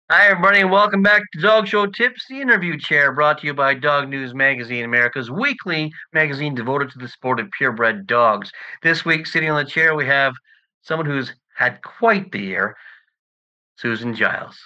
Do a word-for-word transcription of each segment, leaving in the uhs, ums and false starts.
Hi, everybody, and welcome back to Dog Show Tips, the interview chair brought to you by Dog News Magazine, America's weekly magazine devoted to the sport of purebred dogs. This week, sitting on the chair, we have someone who's had quite the year, Susan Giles.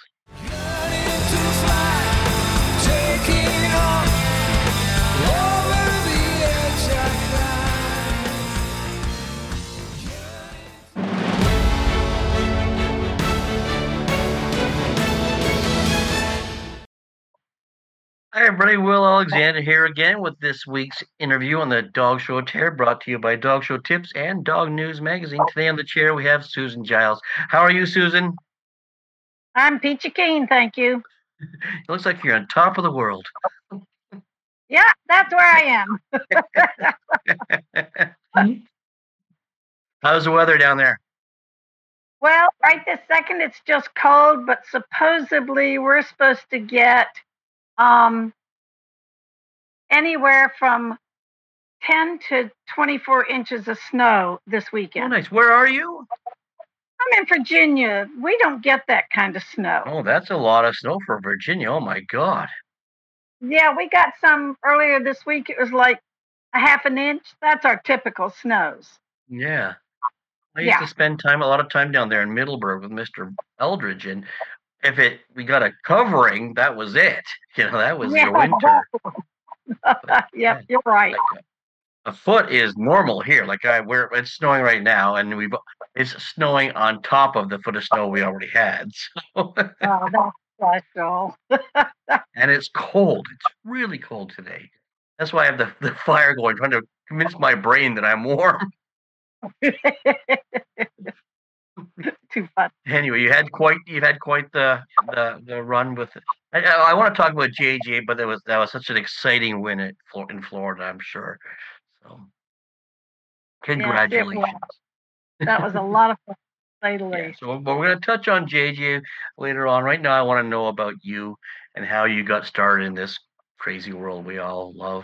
Hi, everybody. Will Alexander here again with this week's interview on the Dog Show Chair, brought to you by Dog Show Tips and Dog News Magazine. Today on the chair, we have Susan Giles. How are you, Susan? I'm Peachy Keen, thank you. It looks like you're on top of the world. Yeah, that's where I am. How's the weather down there? Well, right this second it's just cold, but supposedly we're supposed to get um, anywhere from ten to twenty-four inches of snow this Oh, weekend. nice. Where are you? I'm in Virginia. We don't get that kind of snow. Oh, that's a lot of snow for Virginia. Oh my God. Yeah, we got some earlier this week. It was like a half an inch. That's our typical snows. Yeah. I used Yeah. to spend time a lot of time down there in Middleburg with Mister Eldridge, and if it we got a covering, that was it. You know, that was Yeah. your winter. But Yep, yeah, you're right. like a, a foot is normal here. Like I we're it's snowing right now, and we've it's snowing on top of the foot of snow we already had. So Oh, that's special. and it's cold. It's really cold today. That's why I have the, the fire going, trying to convince my brain that I'm warm. Too fun. Anyway, you had quite you've had quite the the, the run with it. I, I, I want to talk about J J, but that was that was such an exciting win at, in Florida, I'm sure. So Yes, it was. congratulations. That was a lot of fun, to say the Yeah. least. So, but we're going to touch on J J later on. Right now, I want to know about you and how you got started in this crazy world we all love.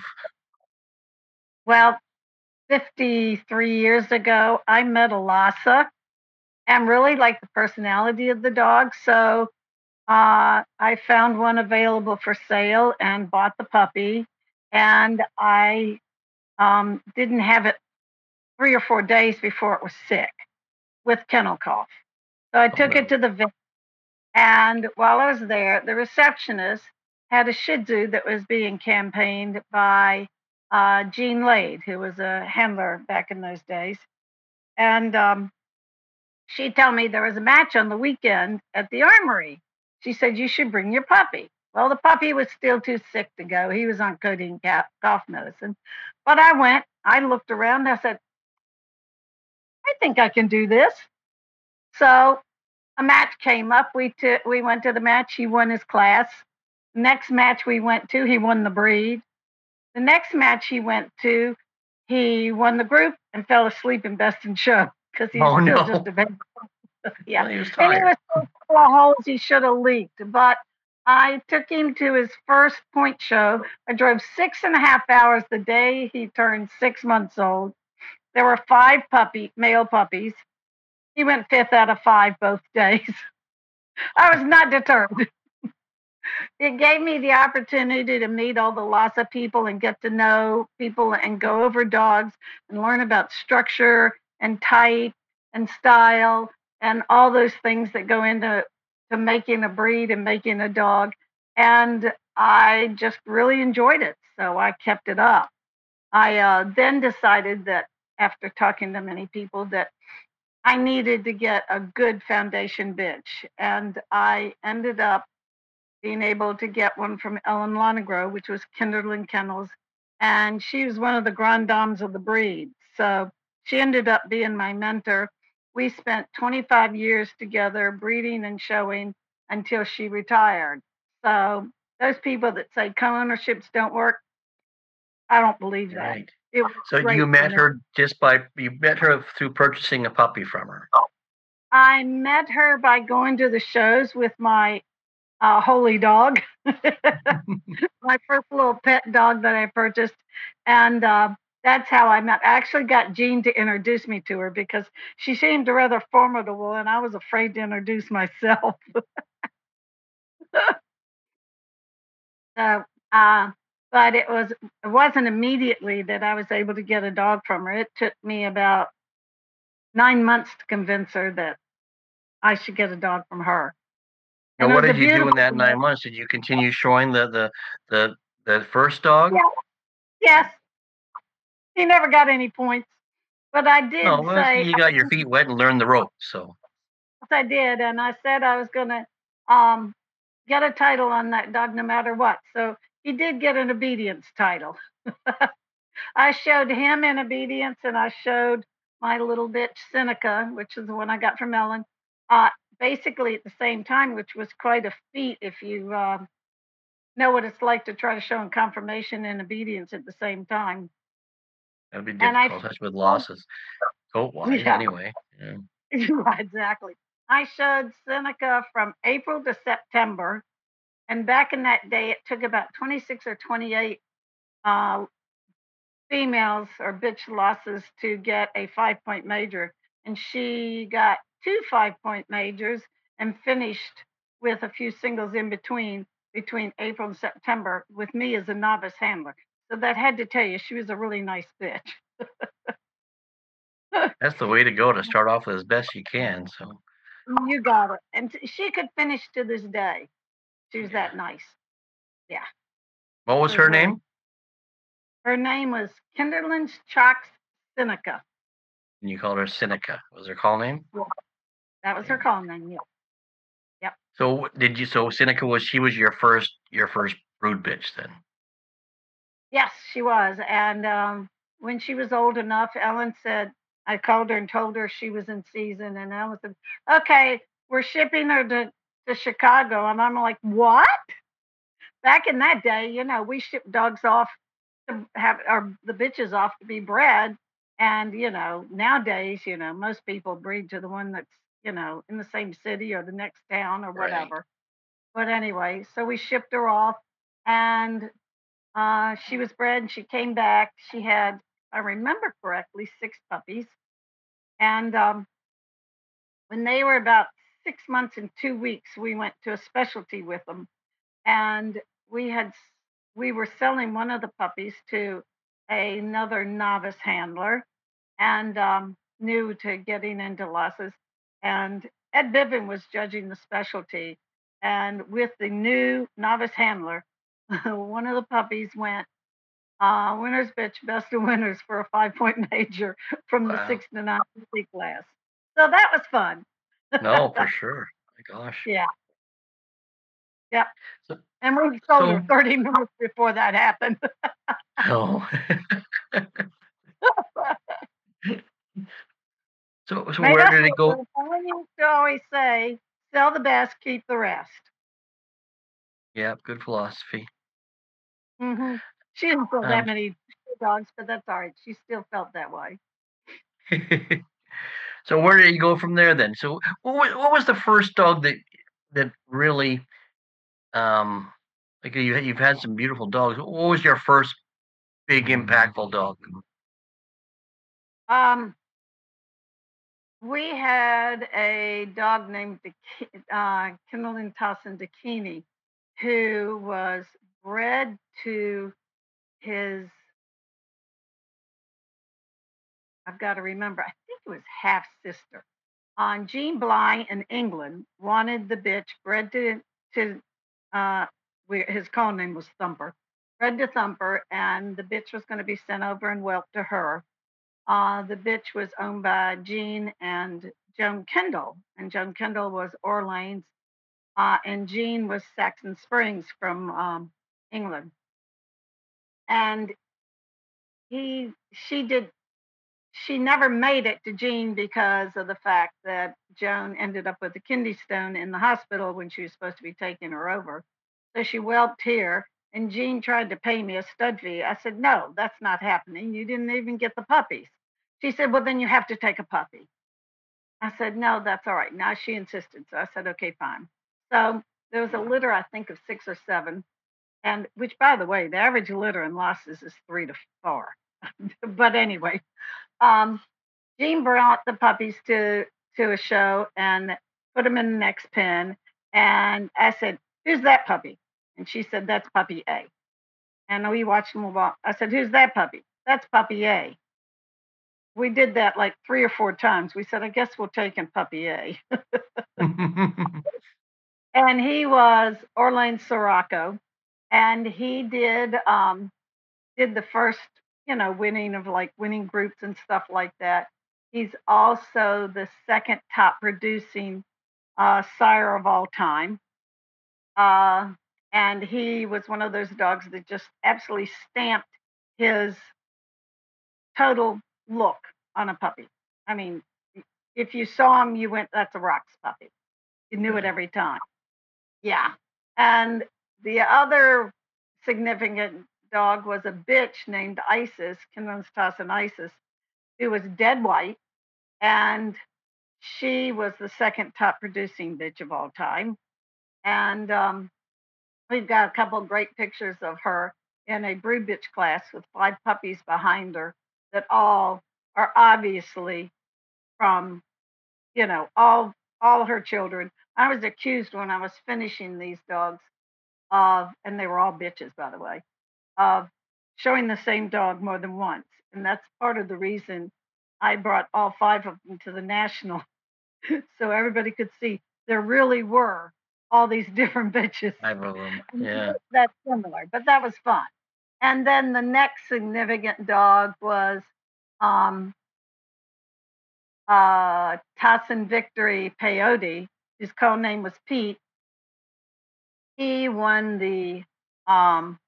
Well, fifty-three years ago, I met Alasa and really liked the personality of the dog. So uh, I found one available for sale and bought the puppy. And I um, didn't have it three or four days before it was sick with kennel cough. So I Oh took it no. to the vet. And while I was there, the receptionist had a Shih Tzu that was being campaigned by uh, Jean Lade, who was a handler back in those days. And um, she told me there was a match on the weekend at the armory. She said, you should bring your puppy. Well, the puppy was still too sick to go. He was on codeine cough medicine. But I went, I looked around, I said, I think I can do this. So a match came up. We t- we went to the match. He won his class. Next match we went to, he won the breed. The next match he went to, he won the group and fell asleep in best in show because he's Oh still just no. a baby. Yeah, Well, he was and he tired. was so full of holes he should have leaked. But I took him to his first point show. I drove six and a half hours the day he turned six months old. There were five puppy male puppies. He went fifth out of five both days. I was not deterred. It gave me the opportunity to meet all the Lhasa people and get to know people and go over dogs and learn about structure and type and style and all those things that go into to making a breed and making a dog. And I just really enjoyed it. So I kept it up. I uh, then decided that after talking to many people that I needed to get a good foundation bitch. And I ended up being able to get one from Ellen Lonegro, which was Kinderlin Kennels. And she was one of the grand dames of the breed. So she ended up being my mentor. We spent twenty-five years together breeding and showing until she retired. So those people that say co-ownerships don't work, I don't believe that. Right. It was So you great for met me. her just by you met her through purchasing a puppy from her. I met her by going to the shows with my uh, holy dog, my first little pet dog that I purchased. And uh, that's how I met. I actually got Jean to introduce me to her because she seemed rather formidable and I was afraid to introduce myself. So, uh, but it was it wasn't immediately that I was able to get a dog from her. It took me about nine months to convince her that I should get a dog from her. Now, And it what was a did you do in beautiful that dog. nine months? Did you continue showing the the the the first dog? Yeah, yes, he never got any points, but I No, did well, see, say you got your feet wet and learned the ropes. So I did, and I said I was gonna um, get a title on that dog no matter what. So he did get an obedience title. I showed him in obedience, and I showed my little bitch Seneca, which is the one I got from Ellen, uh, basically at the same time, which was quite a feat if you uh, know what it's like to try to show him confirmation and obedience at the same time. that'd be And I difficult, especially with showed, losses, goat wise. yeah, Anyway, yeah. exactly. I showed Seneca from April to September. And back in that day, it took about twenty-six or twenty-eight uh, females or bitch losses to get a five point major. And she got two five point majors and finished with a few singles in between, between April and September, with me as a novice handler. So that had to tell you, she was a really nice bitch. That's the way to go to start off with as best you can. So You got it. And t- she could finish to this day. She was yeah. that nice. Yeah. What It was was her really, name? her name was Kinderland Chalks Seneca. And you called her Seneca. Was her call name? Yeah, that was Yeah. her call name. Yeah. Yep. So did you? So Seneca was she was your first your first brood bitch then? Yes, she was. And um, when she was old enough, Ellen said, I called her and told her she was in season. And Ellen said, okay, we're shipping her to, to Chicago. And I'm like, what? Back in that day, you know, we shipped dogs off to have, or the bitches off to be bred. And, you know, nowadays, you know, most people breed to the one that's, you know, in the same city or the next town or Right. whatever. But anyway, so we shipped her off. And Uh, she was bred and she came back. She had, if I remember correctly, six puppies. And um, when they were about six months and two weeks, we went to a specialty with them. And we had, we were selling one of the puppies to another novice handler and um, new to getting into losses. And Ed Biven was judging the specialty. And with the new novice handler, one of the puppies went uh, winner's bitch, best of winners for a five point major from the Wow. six to nine C class. So that was fun. No, for sure. My gosh. Yeah. Yep. So And we sold her so thirty minutes before that happened. oh. so so Made where us did it look go? good. I used to always say, sell the best, keep the rest. Yeah, good philosophy. Hmm. She didn't sell that Um, many dogs, but that's all right. She still felt that way. so where did you go from there then? So what was, what was the first dog that that really um like you you've had some beautiful dogs. What was your first big impactful dog? Um, we had a dog named Daki- uh, Kindle Tossin Dakini, who was bred to his, I've got to remember, I think it was half sister. On Jean Bly in England wanted the bitch bred to to uh, we, his call name was Thumper, bred to Thumper, and the bitch was going to be sent over and whelped to her. Uh, the bitch was owned by Jean and Joan Kendall, and Joan Kendall was Orleans, uh, and Jean was Saxon Springs from um, England. And he, she did, she never made it to Jean because of the fact that Joan ended up with a kidney stone in the hospital when she was supposed to be taking her over. So she whelped here, and Jean tried to pay me a stud fee. I said, no, that's not happening. You didn't even get the puppies. She said, well, then you have to take a puppy. I said, no, that's all right. Now she insisted. So I said, okay, fine. So there was a litter, I think, of six or seven. And which, by the way, the average litter in losses is three to four. But anyway, um, Jean brought the puppies to to a show and put them in the next pen. And I said, who's that puppy? And she said, "That's puppy A." And we watched them walk. I said, "Who's that puppy?" "That's puppy A." We did that like three or four times. We said, "I guess we'll take in puppy A." And he was Orleans Sirocco, and he did um, did the first, you know, winning of like winning groups and stuff like that. He's also the second top producing uh, sire of all time. Uh, and he was one of those dogs that just absolutely stamped his total look on a puppy. I mean, if you saw him, you went, "That's a Rocks puppy." You knew it Really? every time. Yeah. And the other significant dog was a bitch named Isis, Kinlochstassan Isis, who was dead white. And she was the second top producing bitch of all time. And um, we've got a couple of great pictures of her in a brood bitch class with five puppies behind her that all are obviously from, you know, all all her children. I was accused when I was finishing these dogs of, and they were all bitches, by the way, of showing the same dog more than once. And that's part of the reason I brought all five of them to the national so everybody could see there really were all these different bitches. Five of them. Yeah. That's similar, but that was fun. And then the next significant dog was um, uh, Tassin Victory Peyote, whose code name was Pete. He won the um,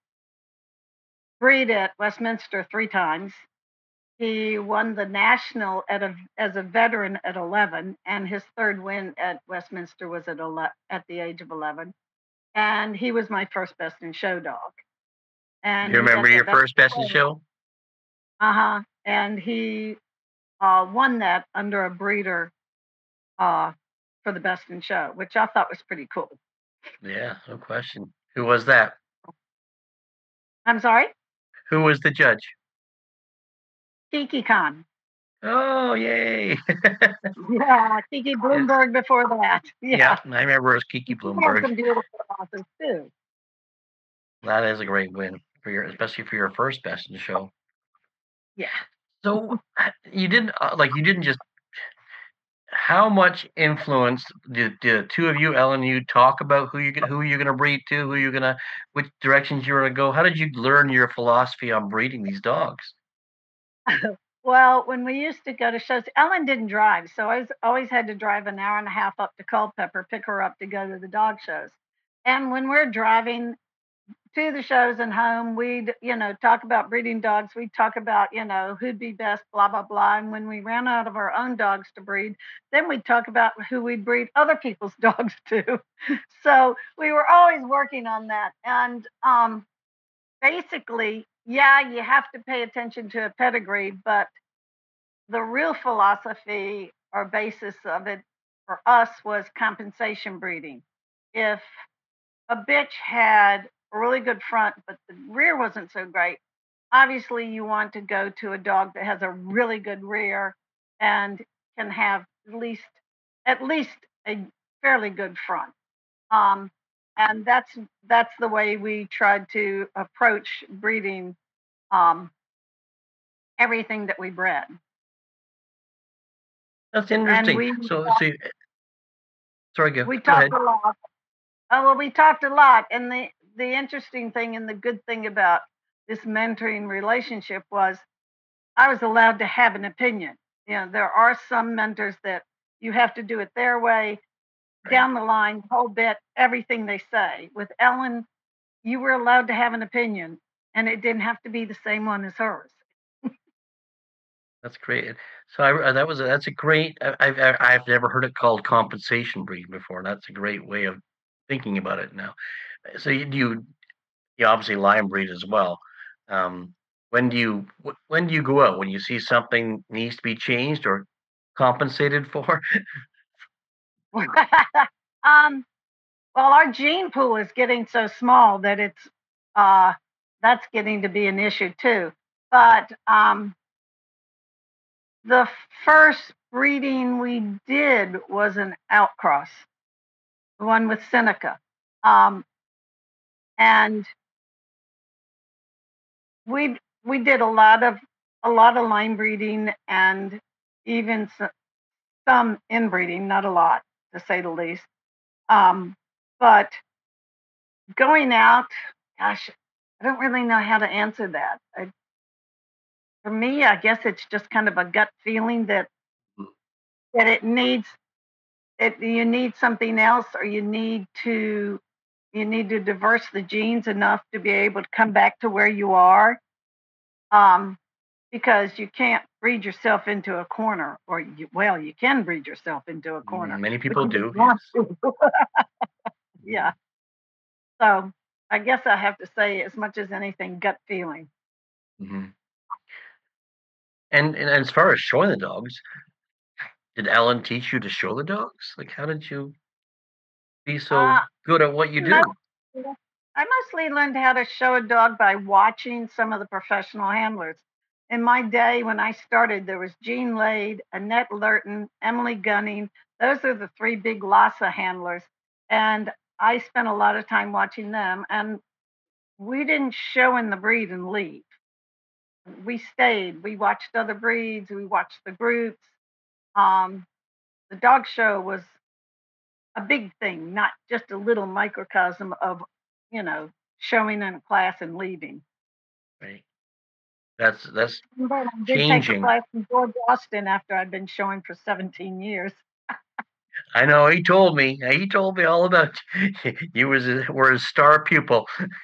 breed at Westminster three times. He won the national at a, as a veteran at eleven, and his third win at Westminster was at ele- at the age of eleven. And he was my first best in show dog. And You he remember got your that best first best in show? Uh huh. And he uh, won that under a breeder uh, for the best in show, which I thought was pretty cool. Yeah, no question. Who was that? I'm sorry, Who was the judge? Kiki Khan. Oh, yay! Yeah, Kiki Yeah, Bloomberg before that. yeah, Yeah, I remember it was Kiki she had Bloomberg. some beautiful horses too. That is a great win for your, especially for your first best in show. Yeah. So uh, you didn't uh, like you didn't just. How much influence did, did the two of you, Ellen, you talk about who you who you're gonna breed to, who you're gonna, which directions you're gonna go? How did you learn your philosophy on breeding these dogs? Well, when we used to go to shows, Ellen didn't drive, so I was, always had to drive an hour and a half up to Culpeper, pick her up to go to the dog shows. And when we're driving to the shows and home, we'd, you know, talk about breeding dogs. We'd talk about, you know, who'd be best, blah, blah, blah. And when we ran out of our own dogs to breed, then we'd talk about who we'd breed other people's dogs to. So we were always working on that. And um, basically, yeah, you have to pay attention to a pedigree, but the real philosophy or basis of it for us was compensation breeding. If a bitch had a really good front, but the rear wasn't so great, obviously you want to go to a dog that has a really good rear and can have at least at least a fairly good front. Um, and that's that's the way we tried to approach breeding um, everything that we bred. That's And interesting. we So, so you- sorry, go we go talked ahead. a lot. Oh, well, we talked a lot, and the the interesting thing and the good thing about this mentoring relationship was I was allowed to have an opinion. You know, there are some mentors that you have to do it their way, Right. down the line, whole bit, everything they say. With Ellen, you were allowed to have an opinion, and it didn't have to be the same one as hers. That's great. So I, uh, that was a, that's a great. I- I've I- I've never heard it called compensation breeding before. That's a great way of thinking about it now. So you you, you obviously line breed as well. Um, when do you wh- when do you go out when you see something needs to be changed or compensated for? um, well, our gene pool is getting so small that it's uh, that's getting to be an issue too. But um, the first breeding we did was an outcross, the one with Seneca. Um, and we we did a lot of a lot of line breeding and even s- some inbreeding, not a lot to say the least. Um, but going out, gosh, I don't really know how to answer that. I, for me, I guess it's just kind of a gut feeling that Mm. that it needs it. You need something else, or you need to you need to diverse the genes enough to be able to come back to where you are. Um, because you can't breed yourself into a corner, or you, well, you can breed yourself into a corner, Many but people you don't do, want yes. to. Yeah. Mhm. So I guess I have to say, as much as anything, gut feeling. Mhm. And and as far as showing the dogs, did Ellen teach you to show the dogs? Like, how did you be so Uh, good at what you most, do? I mostly learned how to show a dog by watching some of the professional handlers. In my day, when I started, there was Jean Lade, Annette Lurton, Emily Gunning. Those are the three big Lhasa handlers. And I spent a lot of time watching them. And we didn't show in the breed and leave. We stayed. We watched other breeds. We watched the groups. Um, the dog show was a big thing, not just a little microcosm of, you know, showing in a class and leaving. Right. That's that's But I did take a changing. class from George Austin after I'd been showing for seventeen years. I know he told me. He told me all about you. You was a, were his star pupil.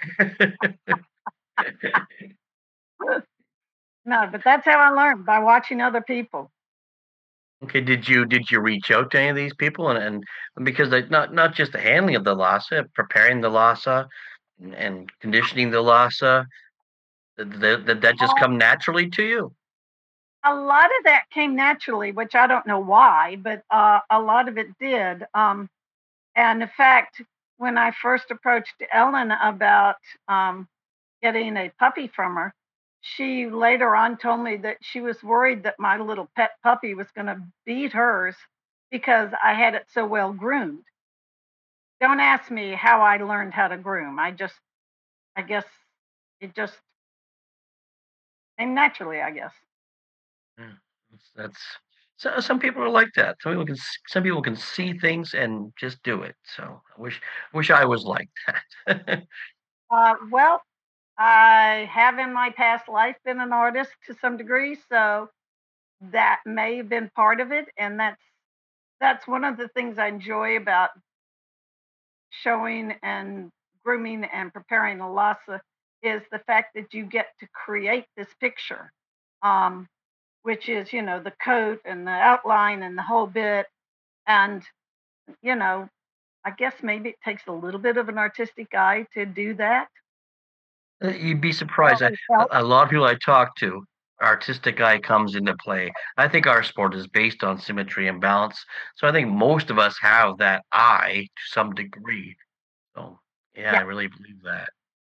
No, but that's how I learned, by watching other people. Okay, did you did you reach out to any of these people and and because like not not just the handling of the Lhasa, preparing the Lhasa and, and conditioning the Lhasa, did, did, did that just Uh, come naturally to you? a lot of that came naturally, which I don't know why, but uh, a lot of it did. Um, and in fact, when I first approached Ellen about um, getting a puppy from her, she later on told me that she was worried that my little pet puppy was going to beat hers because I had it so well groomed. Don't ask me how I learned how to groom. I just, I guess it just came naturally, I guess. Yeah, that's, that's so some people are like that. Some people can s- some people can see things and just do it. So I wish wish I was like that. Uh, well, I have in my past life been an artist to some degree, so that may have been part of it. And that's that's one of the things I enjoy about showing and grooming and preparing a Lhasa is the fact that you get to create this picture, um, which is, you know, the coat and the outline and the whole bit. And, you know, I guess maybe it takes a little bit of an artistic eye to do that. Uh, You'd be It surprised. I, always helps. a lot of people I talk to, artistic eye comes into play. I think our sport is based on symmetry and balance. So I think most of us have that eye to some degree. So yeah, I Yeah, really believe that.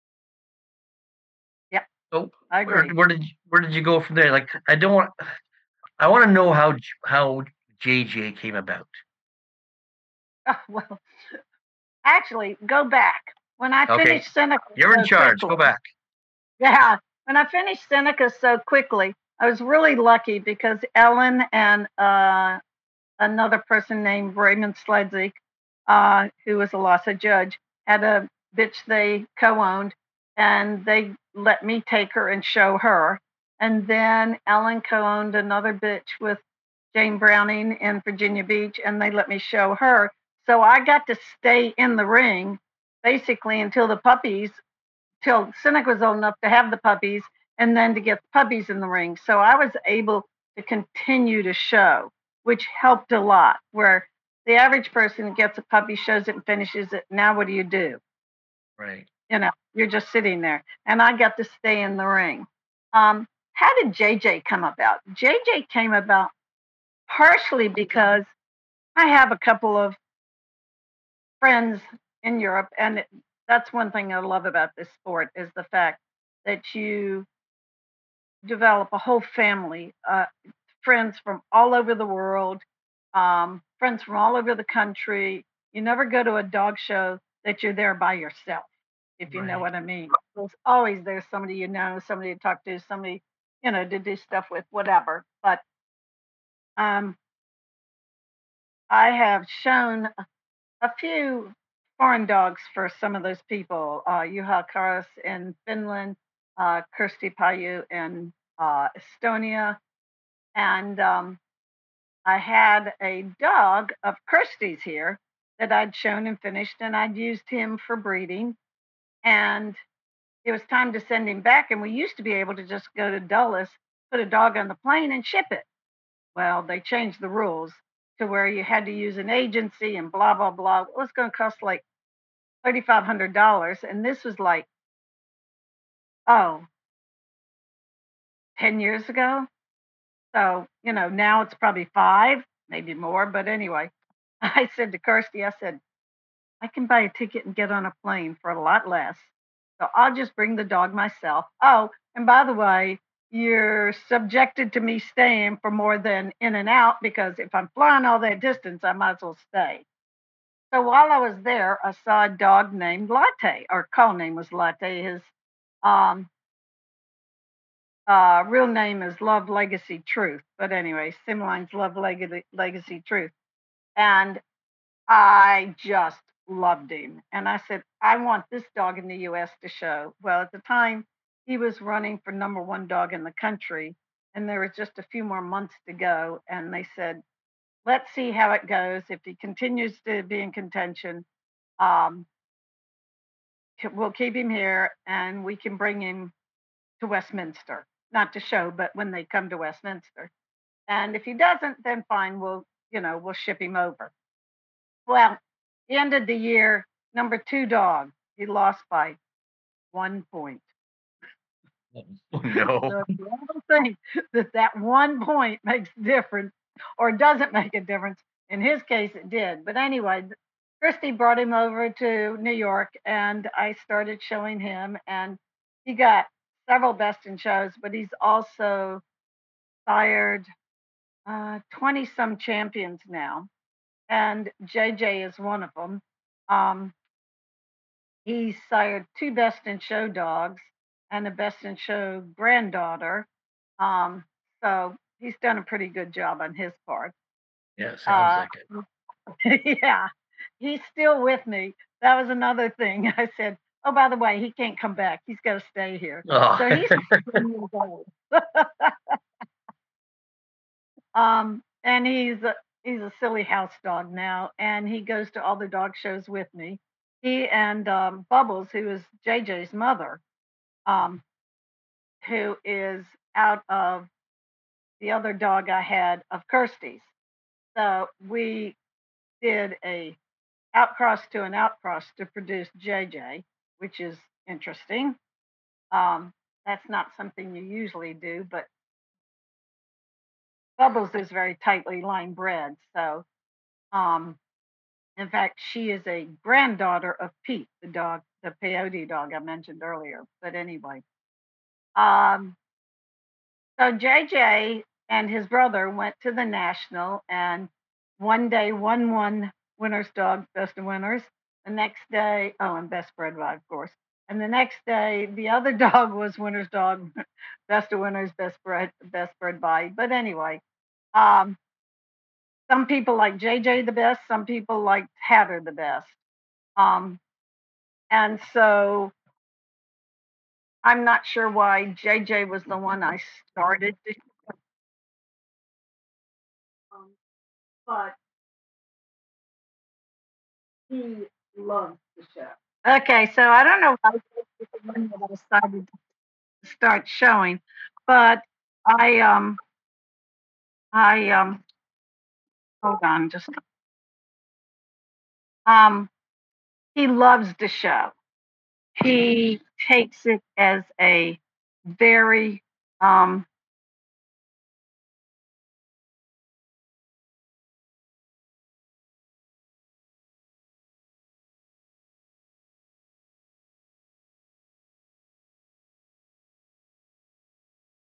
yeah, So I where agree. where did you, where did you go from there? Like I don't want I want to know how J- how J J came about. Well, actually, go back. When I Okay, finished Seneca you're in so charge. Go quickly, back. yeah, when I finished Seneca so quickly, I was really lucky because Ellen and uh, another person named Raymond Sledzik, uh, who was a Lhasa judge, had a bitch they co-owned, and they let me take her and show her. And then Ellen co-owned another bitch with Jane Browning in Virginia Beach, and they let me show her. So I got to stay in the ring basically until the puppies, till Cynic was old enough to have the puppies, and then to get the puppies in the ring. So I was able to continue to show, which helped a lot. Where the average person gets a puppy, shows it, and finishes it. Now, what do you do? Right. You know, you're just sitting there. And I got to stay in the ring. Um, how did J J come about? J J came about partially because I have a couple of friends in Europe, and it, that's one thing I love about this sport is the fact that you develop a whole family, uh, friends from all over the world, um, friends from all over the country. You never go to a dog show that you're there by yourself. if you know Right. what I mean. There's always there's somebody you know, somebody to talk to, somebody, you know, to do stuff with, whatever. But um, I have shown a a few foreign dogs for some of those people, uh, Juha Karas in Finland, uh, Kirsti Paju in uh, Estonia, and um, I had a dog of Kirsti's here that I'd shown and finished, and I'd used him for breeding. And it was time to send him back. And we used to be able to just go to Dulles, put a dog on the plane, and ship it. Well, they changed the rules to where you had to use an agency and blah, blah, blah. It was going to cost like thirty-five hundred dollars. And this was like, oh, ten years ago. So, you know, now it's probably five, maybe more. But anyway, I said to Kirsty, I said, I can buy a ticket and get on a plane for a lot less. So I'll just bring the dog myself. Oh, and by the way, you're subjected to me staying for more than in and out because if I'm flying all that distance, I might as well stay. So while I was there, I saw a dog named Latte, or call name was Latte. His um, uh, real name is Love Legacy Truth. But anyway, Simline's Love Leg- Legacy Truth. And I just loved him. And I said, I want this dog in the U S to show. Well, at the time, he was running for number one dog in the country, and there was just a few more months to go. And they said, let's see how it goes. If he continues to be in contention, um, we'll keep him here and we can bring him to Westminster. Not to show, but when they come to Westminster. And if he doesn't, then fine, we'll, you know, we'll ship him over. Well, he ended the year number two dog. He lost by one point. Oh, no. So if you ever think that that one point makes a difference or doesn't make a difference, in his case it did. But anyway, Christy brought him over to New York and I started showing him, and he got several best in shows, but he's also sired uh, twenty some champions now. And J J is one of them. Um, he sired two best in show dogs and a best in show granddaughter. Um, so he's done a pretty good job on his part. Yeah, sounds Uh, like it. yeah, he's still with me. That was another thing. I said, oh, by the way, he can't come back. He's got to stay here. Oh. So he's seven years old. Um, and he's a, he's a silly house dog now, and he goes to all the dog shows with me. He and um, Bubbles, who is J J's mother, um, who is out of the other dog I had of Kirsty's. So we did a outcross to an outcross to produce J J, which is interesting. Um, that's not something you usually do, but Bubbles is very tightly line bred. So, um, in fact, she is a granddaughter of Pete, the dog, the peyote dog I mentioned earlier. But anyway, um, so J J and his brother went to the national, and one day one won winner's dog, best of winners. The next day, oh, and best bred by, of course. And the next day, the other dog was winner's dog, best of winners, best bred, best bred by. But anyway, um, some people like J J the best, some people like Hatter the best. Um, and so I'm not sure why J J was the one I started to, um, but he loves the show. Okay, so I don't know why this is the one that I started to start showing, but I um I um hold on just um he loves the show. He takes it as a very um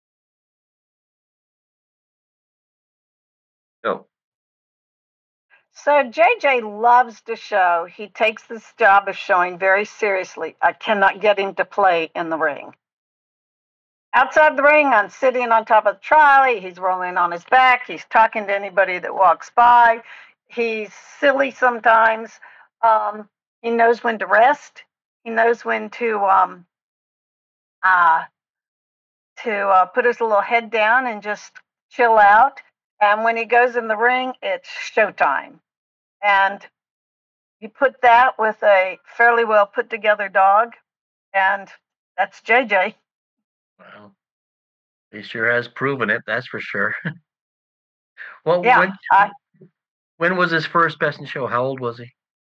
Oh. So J J loves to show. He takes this job of showing very seriously. I cannot get him to play in the ring. Outside the ring, I'm sitting on top of the trolley. He's rolling on his back. He's talking to anybody that walks by. He's silly sometimes. Um, he knows when to rest. He knows when to um, uh, to uh, put his little head down and just chill out. And when he goes in the ring, it's showtime. And you put that with a fairly well put together dog, and that's J J. Well, he sure has proven it, that's for sure. Well, Yeah, when I, when was his first Best in Show? How old was he?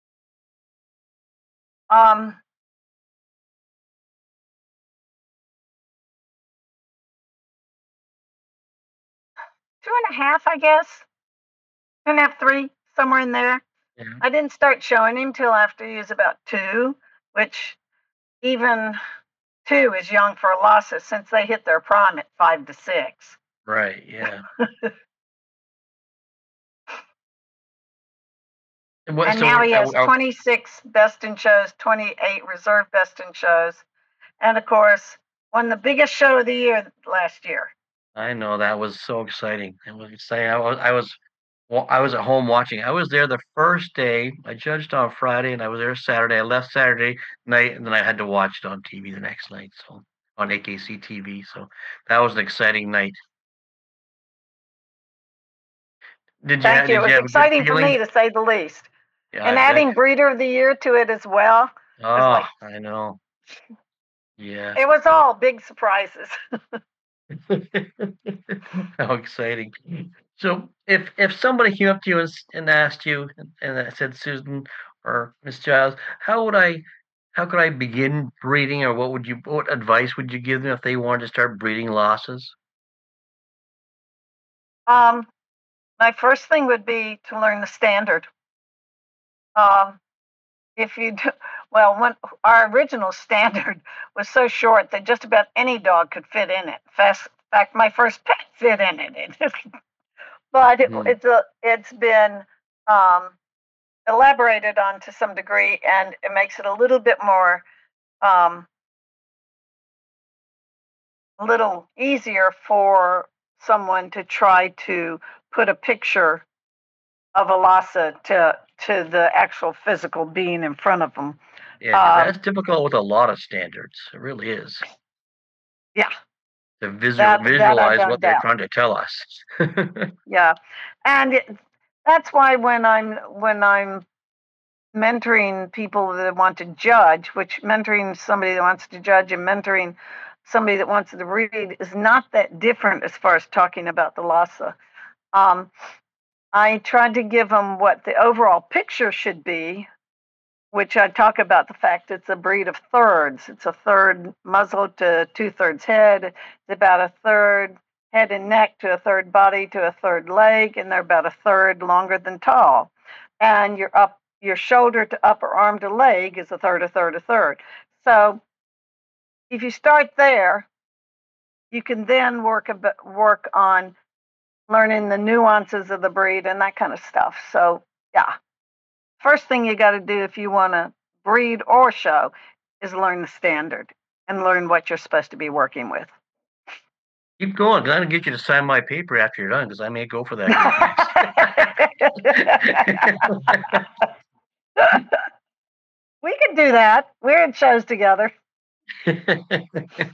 um, two and a half, I guess. Two and a half, three, somewhere in there. Yeah. I didn't start showing him till after he was about two, which even two is young for a Lhasa since they hit their prime at five to six. Right, yeah. and what, And so now he are- has are- twenty-six Best in Shows, twenty-eight Reserve Best in Shows, and of course, won the biggest show of the year last year. I know that was so exciting. It was exciting. I was, I was, well, I was at home watching. I was there the first day. I judged on Friday, and I was there Saturday. I left Saturday night, and then I had to watch it on T V the next night, so on A K C T V. So that was an exciting night. Did you? Thank have, you. Did It was you have exciting a good for feeling? me to say the least. Yeah, And I adding bet. Breeder of the Year to it as well. Oh, like- I know. Yeah. It was all big surprises. How exciting! So, if if somebody came up to you and, s- and asked you, and, and I said, Susan or Miss Giles, how would I, how could I begin breeding, or what would you, what advice would you give them if they wanted to start breeding losses? Um, my first thing would be to learn the standard. Um, if you do, well, when our original standard was so short that just about any dog could fit in it. Fast, in fact, my first pet fit in it. but it, Hmm. it's a, it's been um, elaborated on to some degree, and it makes it a little bit more, um, a little easier for someone to try to put a picture of a Lhasa to to the actual physical being in front of them. Yeah, 'cause Um, that's difficult with a lot of standards. It really is yeah, to visual, that that I visualize don't what they're doubt. trying to tell us. Yeah, and it, that's why when I'm when I'm mentoring people that want to judge, which mentoring somebody that wants to judge and mentoring somebody that wants to read is not that different as far as talking about the Lhasa. Um, I tried to give them what the overall picture should be, which I talk about the fact it's a breed of thirds. It's a third muzzle to two thirds head. It's about a third head and neck to a third body to a third leg, and they're about a third longer than tall. And your up your shoulder to upper arm to leg is a third, a third, a third. So if you start there, you can then work a bit, work on learning the nuances of the breed and that kind of stuff. So yeah, first thing you got to do if you want to breed or show is learn the standard and learn what you're supposed to be working with. Keep going, 'cause I'm gonna get you to sign my paper after you're done, because I may go for that group We can do that. We're in shows together. next.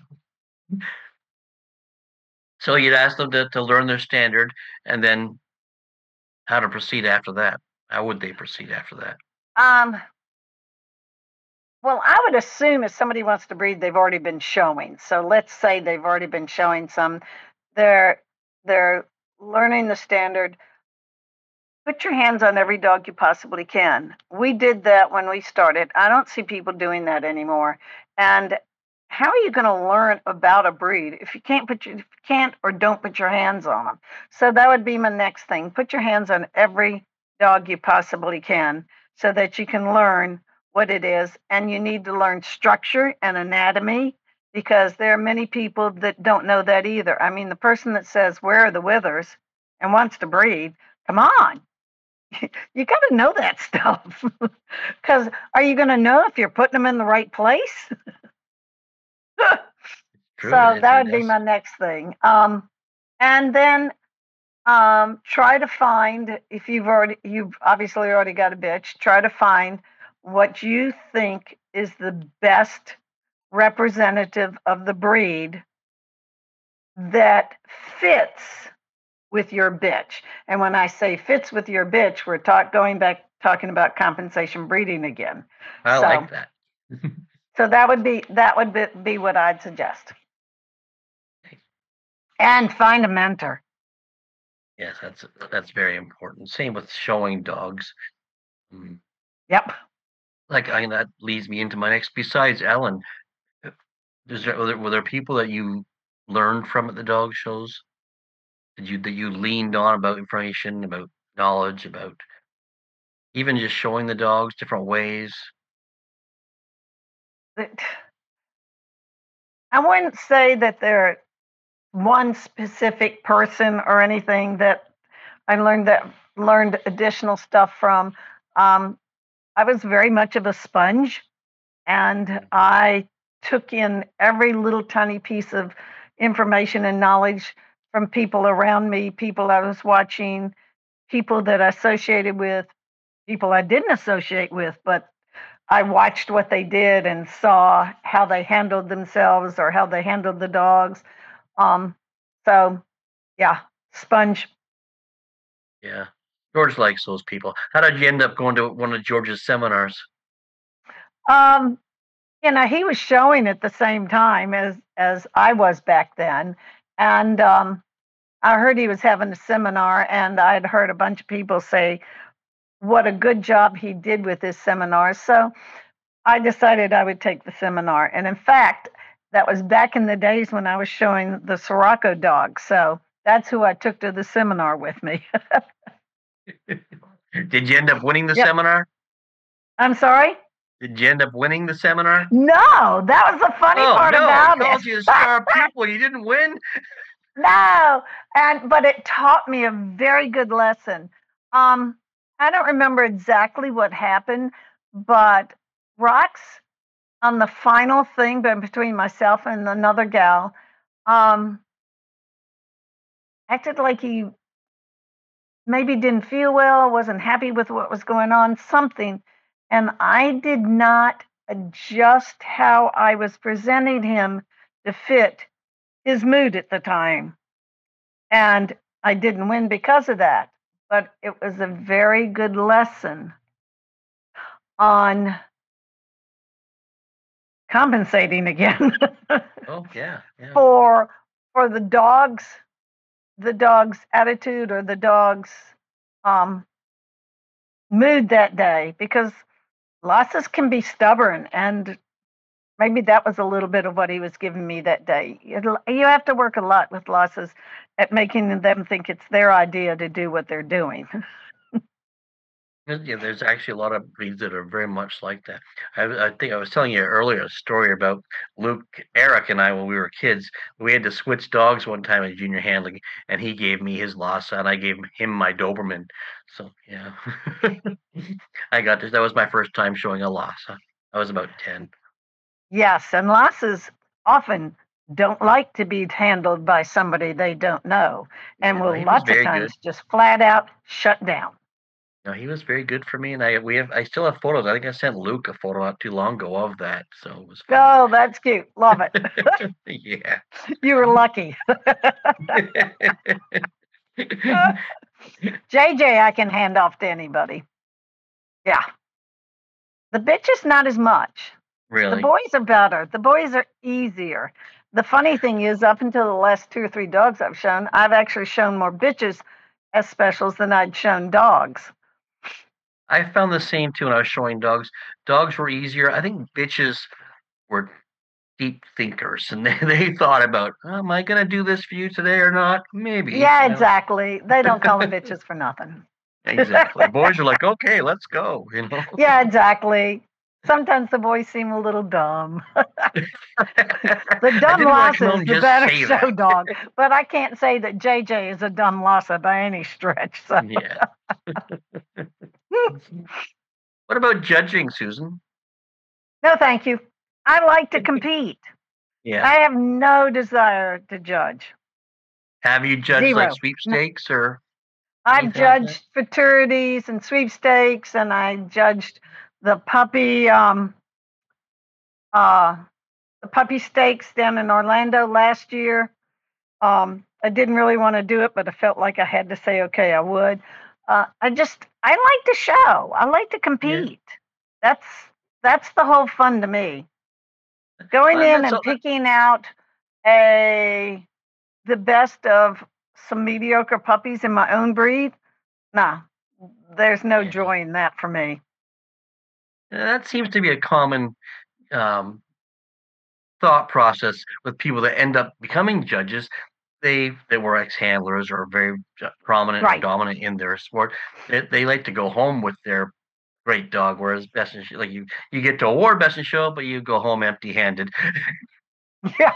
So you'd ask them to, to learn their standard, and then how to proceed after that. How would they proceed after that? Um, well, I would assume if somebody wants to breed, they've already been showing. So let's say they've already been showing some. They're they're learning the standard. Put your hands on every dog you possibly can. We did that when we started. I don't see people doing that anymore. And how are you going to learn about a breed if you can't put your, if you can't or don't put your hands on them? So that would be my next thing. Put your hands on every dog you possibly can so that you can learn what it is. And you need to learn structure and anatomy because there are many people that don't know that either. I mean, the person that says, "Where are the withers?" and wants to breed, come on. You got to know that stuff. Because are you going to know if you're putting them in the right place? True. So It, that it would be does. my next thing. Um, and then um, try to find, if you've already, you've obviously already got a bitch, try to find what you think is the best representative of the breed that fits with your bitch. And when I say fits with your bitch, we're talk, going back talking about compensation breeding again. I So like that. so that would be that would be, be what I'd suggest. And find a mentor. Yes, that's that's very important. Same with showing dogs. Mm. Yep. Like I that leads me into my next. Besides Ellen, uh, is there, were there were there people that you learned from at the dog shows? Did you that you leaned on about information, about knowledge, about even just showing the dogs different ways? I wouldn't say that they're one specific person or anything that I learned that learned additional stuff from. Um, I was very much of a sponge, and Mm. I took in every little tiny piece of information and knowledge from people around me, people I was watching, people that I associated with, people I didn't associate with, but I watched what they did and saw how they handled themselves or how they handled the dogs. Um, so yeah, sponge. Yeah, George likes those people. How did you end up going to one of George's seminars? Um, you know, he was showing at the same time as as I was back then, and um, I heard he was having a seminar, and I'd heard a bunch of people say what a good job he did with his seminar. So I decided I would take the seminar, and in fact, that was back in the days when I was showing the Sirocco dog. So that's who I took to the seminar with me. Did you end up winning the Yep. seminar? I'm sorry? Did you end up winning the seminar? No, that was the funny Oh part no, he about it. called you a star pupil. You didn't win. No, and but it taught me a very good lesson. Um, I don't remember exactly what happened, but Rox on the final thing but between myself and another gal, um, acted like he maybe didn't feel well, wasn't happy with what was going on, something. And I did not adjust how I was presenting him to fit his mood at the time. And I didn't win because of that. But it was a very good lesson on compensating again Oh yeah, yeah. for for the dog's the dog's attitude or the dog's um, mood that day, because losses can be stubborn, and maybe that was a little bit of what he was giving me that day. It'll, you have to work a lot with losses at making them think it's their idea to do what they're doing. Yeah, there's actually a lot of breeds that are very much like that. I, I think I was telling you earlier a story about Luke, Eric, and I when we were kids. We had to switch dogs one time in junior handling, and he gave me his Lhasa, and I gave him my Doberman. So yeah, I got this. That was my first time showing a Lhasa. I was about ten. Yes, and losses often don't like to be handled by somebody they don't know, and Yeah, no, will he was lots of very good. times just flat out shut down. No, he was very good for me, and I we have I still have photos. I think I sent Luke a photo not too long ago of that, so it was fun. Oh, that's cute. Love it. Yeah. You were lucky. J J, I can hand off to anybody. Yeah. The bitch is not as much. The Really? boys are better. The boys are easier. The funny thing is, up until the last two or three dogs I've shown, I've actually shown more bitches as specials than I'd shown dogs. I found the same too when I was showing dogs. Dogs were easier. I think bitches were deep thinkers, and they, they thought about, oh, am I going to do this for you today or not? Maybe. Yeah, You know? exactly. They don't call them bitches for nothing. Exactly. Boys are like, okay, let's go. You know. Yeah, exactly. Sometimes the boys seem a little dumb. The I dumb didn't want to come home Lhasa is and the just better say show that. dog, but I can't say that J J is a dumb Lhasa by any stretch. So. Yeah. What about judging, Susan? No, thank you. I like to compete. Yeah. I have no desire to judge. Have you judged Zero. like sweepstakes or? I've anything like that? judged fraternities and sweepstakes, and I judged the puppy um uh the puppy stakes down in Orlando last year. Um, I didn't really want to do it, but I felt like I had to say okay, I would. Uh, I just I like to show. I like to compete. That's that's the whole fun to me. Going Well, in that's and all- picking out a the best of some mediocre puppies in my own breed. Nah, there's no Yeah. joy in that for me. That seems to be a common um, thought process with people that end up becoming judges. They they were ex handlers or very uh, prominent or Right. dominant in their sport. They, they like to go home with their great dog, whereas best in show, like you you get to award best in show, but you go home empty handed. Yeah.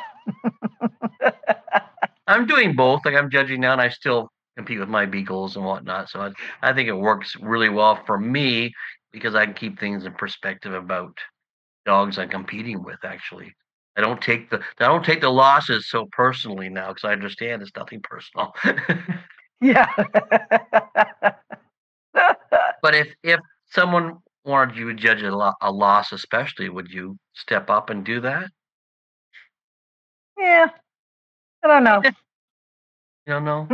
I'm doing both. Like I'm judging now, and I still compete with my beagles and whatnot. So I I think it works really well for me because I can keep things in perspective about dogs I'm competing with. Actually, I don't take the I don't take the losses so personally now because I understand it's nothing personal. Yeah. But if if someone wanted you to judge a, lo- a loss, especially, would you step up and do that? Yeah. I don't know. You don't know,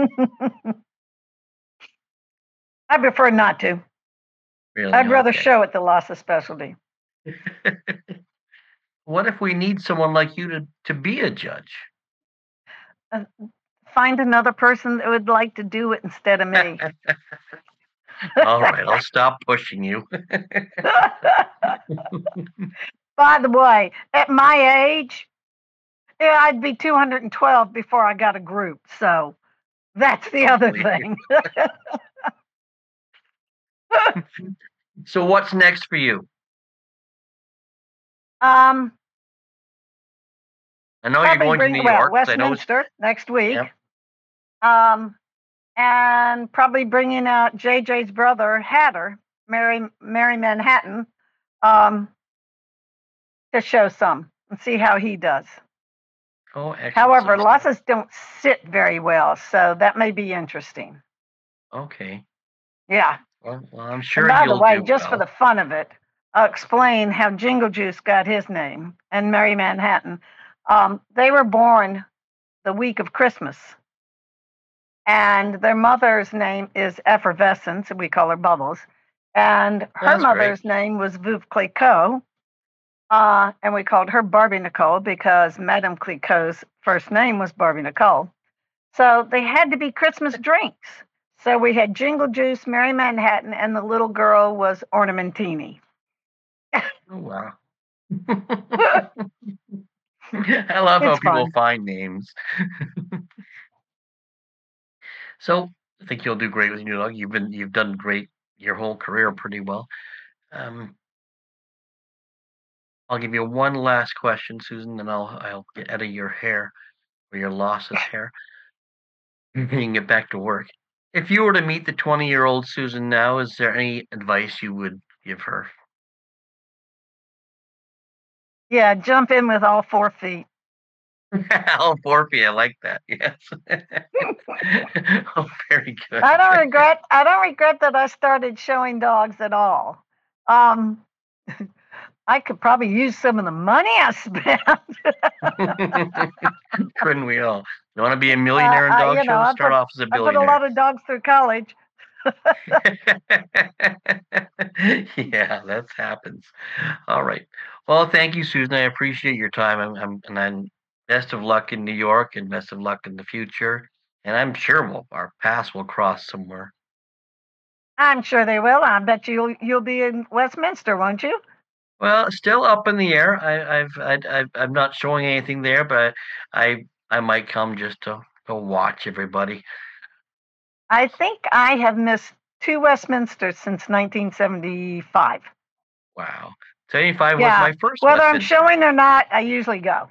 I prefer not to. really. I'd rather Okay. show it the loss of specialty. What if we need someone like you to to be a judge? Uh, find another person that would like to do it instead of me. All right, I'll stop pushing you. By the way, at my age, yeah, I'd be two hundred twelve before I got a group. So that's the other thing. So what's next for you? um, I know you're probably going to bring New well York. 'cause I know it's, Westminster next week. Yep. Um, and probably bringing out J J's brother Hatter, Mary Mary Manhattan, um, to show some and see how he does. oh, excellent. However, So- losses don't sit very well, so that may be interesting. Okay. Yeah. Well, well, I'm sure And by you'll the way, do just well. for the fun of it, I'll explain how Jingle Juice got his name and Mary Manhattan. Um, they were born the week of Christmas, and their mother's name is Effervescence, and we call her Bubbles. And her That's mother's great. name was Veuve Clicquot, uh, and we called her Barbie Nicole because Madame Clicquot's first name was Barbie Nicole. So they had to be Christmas drinks. So we had Jingle Juice, Mary Manhattan, and the little girl was Ornamentini. Oh, wow. I love how It's people fun. find names. So I think you'll do great with your dog. You've been you've done great your whole career pretty well. Um, I'll give you one last question, Susan, and I'll I'll get out of your hair or your losses hair. You can get back to work. If you were to meet the twenty-year-old Susan now, is there any advice you would give her? Yeah, jump in with all four feet. Al Forpy, I like that. Yes. Oh, very good. I don't regret. I don't regret that I started showing dogs at all. Um, I could probably use some of the money I spent. Couldn't we all? You want to be a millionaire in Uh, I- dog you know, shows? I Start put- off as a I put a billionaire. lot of dogs through college. Yeah, that happens. All right. Well, thank you, Susan. I appreciate your time. I'm, I'm and I'm best of luck in New York and best of luck in the future. And I'm sure we'll, our paths will cross somewhere. I'm sure they will. I bet you'll you'll be in Westminster, won't you? Well, still up in the air. I, I've, I, I've, I'm not showing anything there, but I, I might come just to, to watch everybody. I think I have missed two Westminsters since nineteen seventy-five. Wow. seventy-five Yeah, was my first Whether I'm Westminster. showing or not, I usually go.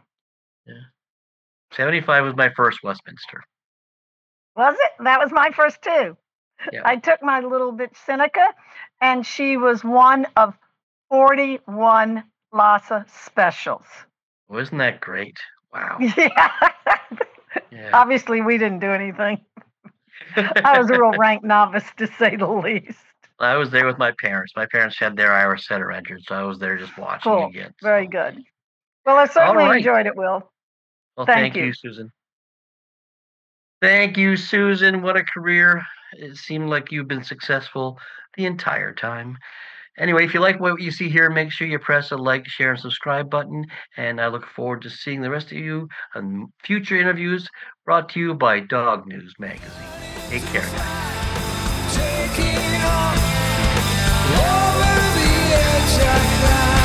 seventy-five was my first Westminster. Was it? That was my first too. Yeah. I took my little bit Seneca, and she was one of forty-one Lhasa specials. Wasn't that great? Wow. Yeah. Yeah. Obviously, we didn't do anything. I was a real rank novice, to say the least. I was there with my parents. My parents had their Irish setter entered, so I was there just watching Cool. again. Very So. good. Well, I certainly right. enjoyed it, Will. Well, Thank thank you, you. Susan. Thank you, Susan. What a career. It seemed like you've been successful the entire time. Anyway, if you like what you see here, make sure you press the like, share, and subscribe button. And I look forward to seeing the rest of you on future interviews brought to you by Dog News Magazine. Take care, guys. Taking off over the edge I climb.